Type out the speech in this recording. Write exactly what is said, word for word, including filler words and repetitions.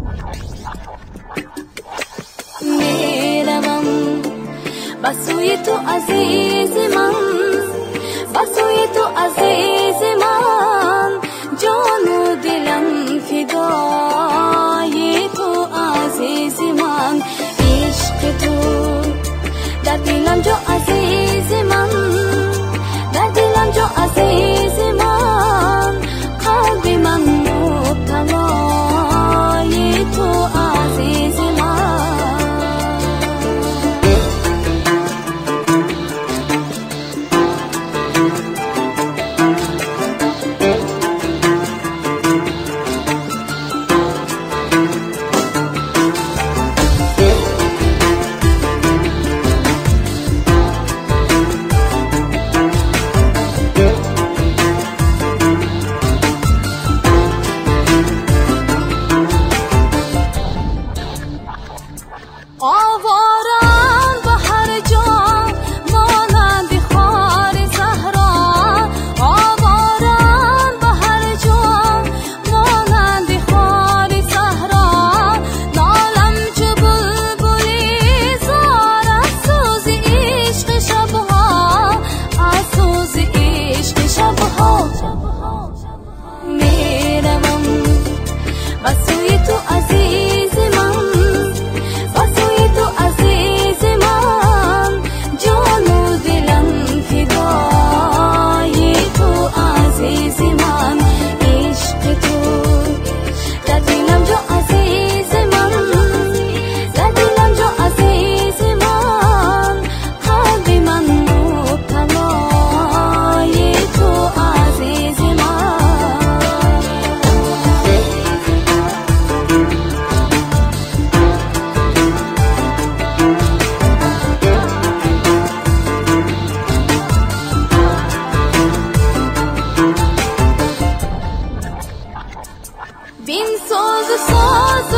میروم بسوی تو عزیز من، بسوی تو عزیز من، جان و دلم فدای تو عزیز من. عشق تو در دلم جو عزیز من، در دلم جو عزیز من، قلب من مبتلای تو عزیز من. آوارم به هر جا مانند خار صحرا، آوارم به هر جا مانند خار صحرا، نالم چو بلبلی زار از سوز عشق شبها، از سوز عشق شبها. میروم بسوی تو عزیز من، بین ساز ساز